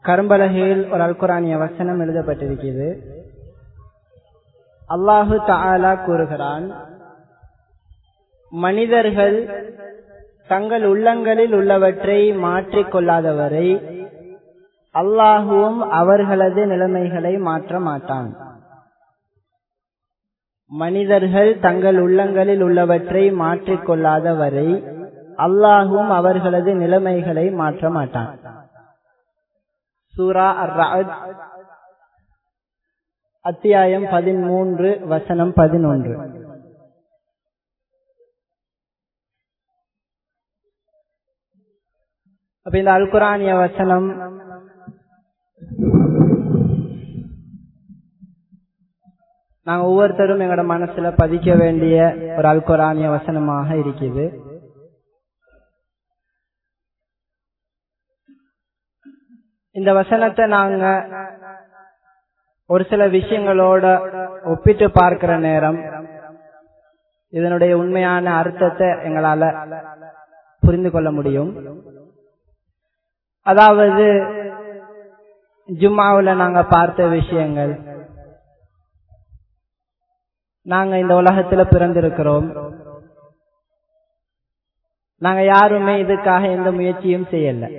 கரும்பலகையில் ஒரு அல்குரானிய வசனம் எழுதப்பட்டிருக்கிறது. அல்லாஹு தஆலா கூறுகிறான், மனிதர்கள் தங்கள் உள்ளங்களில் உள்ளவற்றை மாற்றிக்கொள்ளாதவரை அல்லாஹுவும் அவர்களது நிலைமைகளை மாற்ற மாட்டான். மனிதர்கள் தங்கள் உள்ளங்களில் உள்ளவற்றை மாற்றிக்கொள்ளாதவரை அல்லாஹுவும் அவர்களது நிலைமைகளை மாற்ற மாட்டான். சூரா அர்-ரஅத் அத்தியாயம் 13 வசனம் 11. அப்ப இந்த அல்குரானிய வசனம் நாங்க ஒவ்வொருத்தரும் எங்களோட மனசுல பதிக்க வேண்டிய ஒரு அல்குரானிய வசனமாக இருக்குது. இந்த வசனத்தை நாங்க ஒரு சில விஷயங்களோட ஒப்பிட்டு பார்க்கிற நேரம் இதனுடைய உண்மையான அர்த்தத்தை எங்களால புரிந்து கொள்ள முடியும். அதாவது ஜும்மாவுல நாங்க பார்த்த விஷயங்கள், நாங்க இந்த உலகத்துல பிறந்திருக்கிறோம், நாங்க யாருமே இதுக்காக எந்த முயற்சியும் செய்யல.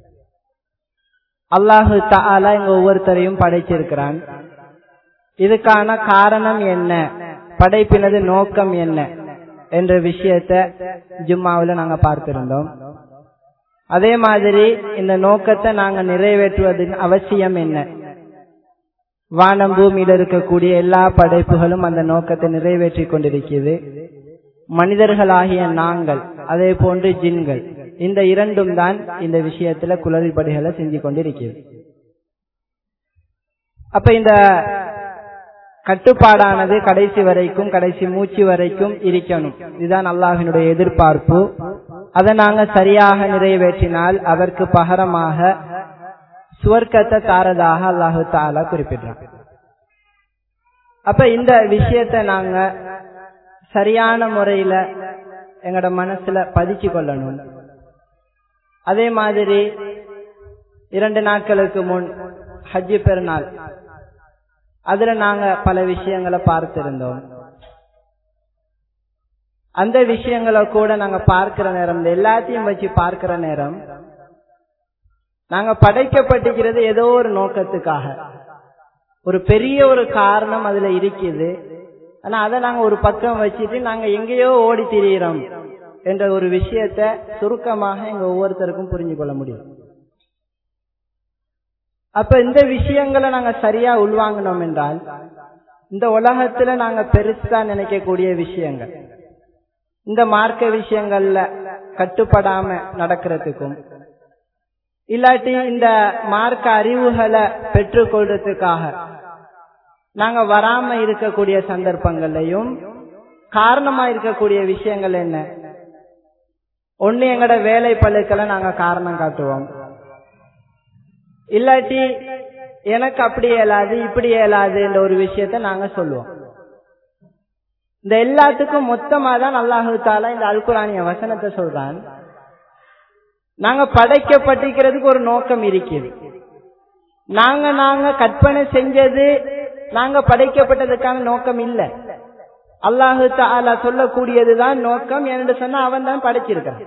அல்லாஹு தஆலா எங்க ஒவ்வொருத்தரையும் படைச்சிருக்கிறான். இதுக்கான காரணம் என்ன, படைப்பினது நோக்கம் என்ன என்ற விஷயத்தை ஜும்மாவுல நாங்க பார்த்திருந்தோம். அதே மாதிரி இந்த நோக்கத்தை நாங்க நிறைவேற்றுவதன் அவசியம் என்ன, வானம் பூமியில இருக்கக்கூடிய எல்லா படைப்புகளும் அந்த நோக்கத்தை நிறைவேற்றி கொண்டிருக்கிறது. மனிதர்களாகிய நாங்கள், அதே போன்று ஜின்கள், இந்த இரண்டும் தான் இந்த விஷயத்துல குளறுபடிகளை செஞ்சு கொண்டிருக்கிறது. அப்ப இந்த கட்டுப்பாடானது கடைசி வரைக்கும், கடைசி மூச்சு வரைக்கும் இருக்கணும். இதுதான் அல்லாஹ்வினுடைய எதிர்பார்ப்பு. அதை நாங்க சரியாக நிறைவேற்றினால் அதற்கு பகரமாக சுவர்க்கத்தை தாரதாக அல்லாஹு தஆலா குறிப்பிடுறான். அப்ப இந்த விஷயத்தை நாங்க சரியான முறையில எங்களோட மனசுல பதிச்சு கொள்ளணும். அதே மாதிரி 2 நாட்களுக்கு முன் ஹஜ் பெருநாள், அதுல நாங்க பல விஷயங்களை பார்த்திருந்தோம். அந்த விஷயங்களை கூட நாங்க பார்க்கிற நேரம், எல்லாத்தையும் வச்சு பார்க்கிற நேரம், நாங்க படைக்கப்பட்டிருக்கிறது ஏதோ ஒரு நோக்கத்துக்காக, ஒரு பெரிய ஒரு காரணம் அதுல இருக்குது. ஆனா அதை நாங்க ஒரு பக்கம் வச்சுட்டு நாங்க எங்கேயோ ஓடி திரியிறோம் என்ற ஒரு விஷயத்த சுருக்கமாக எங்க ஒவ்வொருத்தருக்கும் புரிஞ்சு கொள்ள முடியும். அப்ப இந்த விஷயங்களை நாங்க சரியா உள்வாங்கினோம் என்றால், இந்த உலகத்துல நாங்க பெருசா நினைக்கக்கூடிய விஷயங்கள், இந்த மார்க்க விஷயங்கள்ல கட்டுப்படாம நடக்கிறதுக்கும், இல்லாட்டி இந்த மார்க்க அறிவுகளை பெற்றுக்கொள்றதுக்காக நாங்க வராம இருக்கக்கூடிய சந்தர்ப்பங்கள்லையும் காரணமா இருக்கக்கூடிய விஷயங்கள் என்ன? ஒண்ணு, எங்கட வேலை பழுக்களை நாங்க காரணம் காட்டுவோம். இல்லாட்டி எனக்கு அப்படி இயலாது, இப்படி இயலாது என்ற ஒரு விஷயத்த நாங்க சொல்லுவோம். இந்த எல்லாத்துக்கும் மொத்தமா தான் அல்லாஹு தஆலா இந்த அல்குரானிய வசனத்தை சொல்றான். நாங்க படைக்கப்பட்டிருக்கிறதுக்கு ஒரு நோக்கம் இருக்குது. நாங்க கற்பனை செஞ்சது நாங்க படைக்கப்பட்டதுக்கான நோக்கம் இல்ல. அல்லாஹு தஆலா சொல்லக்கூடியதுதான் நோக்கம் என்று சொன்னா அவன் தான் படைச்சிருக்கான்.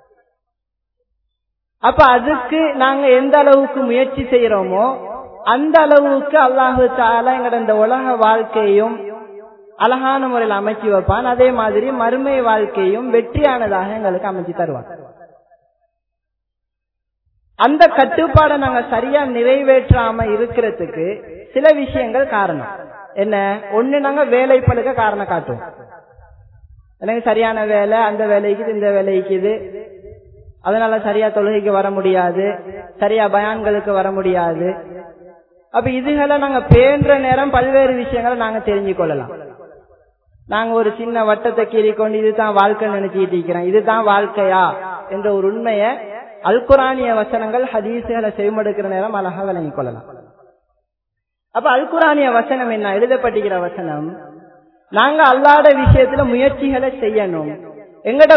அப்ப அதுக்கு நாங்க எந்த அளவுக்கு முயற்சி செய்யறோமோ அந்த அளவுக்கு அல்லாஹு தஆலா எங்கட இந்த உலக வாழ்க்கையும் அழகான முறையில் அமைச்சு வைப்பான். அதே மாதிரி மறுமை வாழ்க்கையும் வெற்றியானதாக எங்களுக்கு அமைச்சு தருவான். அந்த கட்டுப்பாடை நாங்க சரியா நிறைவேற்றாம இருக்கிறதுக்கு சில விஷயங்கள் காரணம் என்ன? ஒண்ணு, நாங்க வேலை பழுக்க காரணம் காட்டுவோம். எனக்கு சரியான வேலை, அந்த வேலைக்கு இந்த வேலைக்குது, அதனால சரியா தொழுகைக்கு வர முடியாது, சரியா பயான்களுக்கு வர முடியாது. அப்ப இதுகளை நாங்க பேன்ற நேரம் பல்வேறு விஷயங்களை நாங்க தெரிஞ்சு கொள்ளலாம். நாங்க ஒரு சின்ன வட்டத்தை கீறிக்கொண்டு இதுதான் வாழ்க்கை நினைச்சிட்டு இருக்கிறோம், இதுதான் வாழ்க்கையா என்ற ஒரு உண்மையை அல்குரானிய வசனங்கள் ஹதீசுகளை செய்மடுக்கிற நேரம் அழகா விளங்கிக் கொள்ளலாம். அப்ப அல்குரானிய வசனம் என்ன? எழுதப்பட்டிருக்கிற வசனம், நாங்க அல்லாஹ்வுடைய விஷயத்துல முயற்சிகளை செய்யணும். எங்கட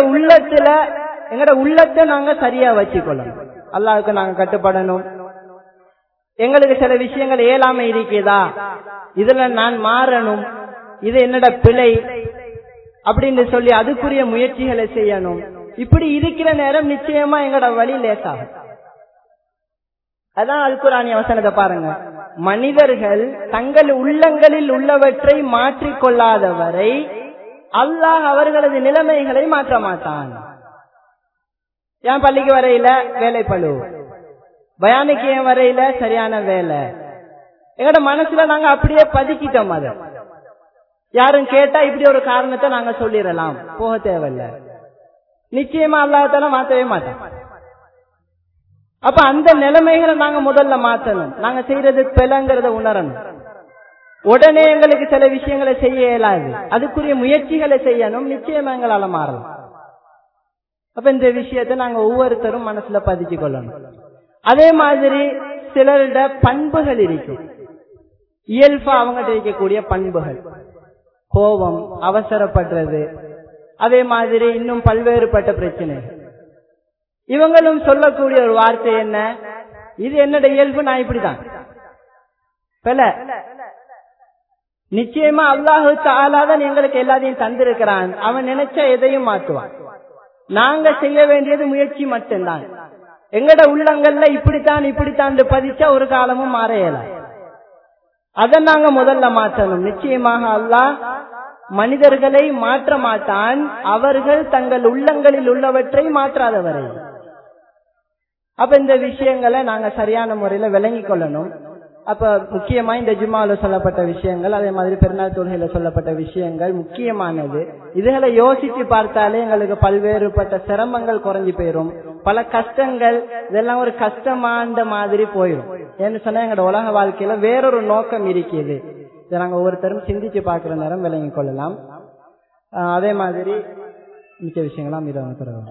உள்ளத்தை நாங்க சரியா வச்சுக்கொள்ளணும். அல்லாஹ்வுக்கு நாங்க கட்டுப்படணும். எங்களுக்கு சில விஷயங்கள் இயலாம இருக்குதா, இதுல நான் மாறணும், இது என்னோட பிழை அப்படின்னு சொல்லி அதுக்குரிய முயற்சிகளை செய்யணும். இப்படி இருக்கிற நேரம் நிச்சயமா எங்களோட வழி லேசாகும். அதான் அல்குர்ஆனிய வசனத்தை பாருங்க, மனிதர்கள் தங்கள் உள்ளங்களில் உள்ளவற்றை மாற்றிக்கொள்ளாதவரை அல்லாஹ் அவர்களது நிலைமைகளை மாற்ற மாட்டான். ஏன் பள்ளிக்கு வரையில வேலை பழு, பயானுக்கு ஏன் வரையில சரியான வேலை, எங்கட மனசுல நாங்க அப்படியே பதிக்கிட்டோம். அதை யாரும் கேட்டா இப்படி ஒரு காரணத்தை நாங்க சொல்லிடலாம், போக தேவையில்லை. நிச்சயமா அல்லாஹ்தால மாற்றவே மாட்டோம். அப்ப அந்த நிலைமைகளை நாங்க முதல்ல மாற்றணும். நாங்க செய்யறது பிழைங்கிறத உணரணும். உடனே எங்களுக்கு சில விஷயங்களை செய்ய இயலாது, அதுக்குரிய முயற்சிகளை செய்யணும். நிச்சயமா எங்களால மாறலாம். அப்ப இந்த விஷயத்தை நாங்க ஒவ்வொருத்தரும் மனசுல பதிச்சு கொள்ளணும். அதே மாதிரி சிலருட பண்புகள் இருக்கும், இயல்பா அவங்ககிட்ட இருக்கக்கூடிய பண்புகள், கோபம், அவசரப்படுறது, அதே மாதிரி இன்னும் பல்வேறுபட்ட பிரச்சனைகள். இவங்களும் சொல்லக்கூடிய ஒரு வார்த்தை என்ன, இது என்னோட இயல்பு, நான் இப்படிதான். நிச்சயமா அல்லாஹ் தஆலா தான் எங்களுக்கு எல்லாத்தையும் தந்திருக்கிறான், அவன் நினைச்சா எதையும் மாற்றுவான். நாங்க செய்ய வேண்டியது முயற்சி மட்டும்தான். எங்கட உள்ளங்கள்ல இப்படித்தான் பதிச்சா ஒரு காலமும் மாற இயலாது. அதை நாங்க முதல்ல மாற்றணும். நிச்சயமாக அல்லாஹ் மனிதர்களை மாற்ற மாட்டான், அவர்கள் தங்கள் உள்ளங்களில் உள்ளவற்றை மாற்றாதவரை. அப்ப இந்த விஷயங்களை நாங்க சரியான முறையில விளங்கி கொள்ளணும். அப்ப முக்கியமா இந்த ஜும்மால சொல்லப்பட்ட விஷயங்கள், அதே மாதிரி பெருநாள் தொழுகையில சொல்லப்பட்ட விஷயங்கள் முக்கியமானது. இதுகளை யோசிச்சு பார்த்தாலே எங்களுக்கு பல்வேறுபட்ட சிரமங்கள் குறைஞ்சு போயிடும், பல கஷ்டங்கள் இதெல்லாம் ஒரு கஷ்டமான மாதிரி போயிடும். ஏன்னு சொன்னா எங்களோட உலக வாழ்க்கையில வேறொரு நோக்கம் இருக்குது. இதை நாங்க ஒவ்வொருத்தரும் சிந்திச்சு பார்க்கிற நேரம் விளங்கி கொள்ளலாம். அதே மாதிரி மிச்ச விஷயங்களாம் மீது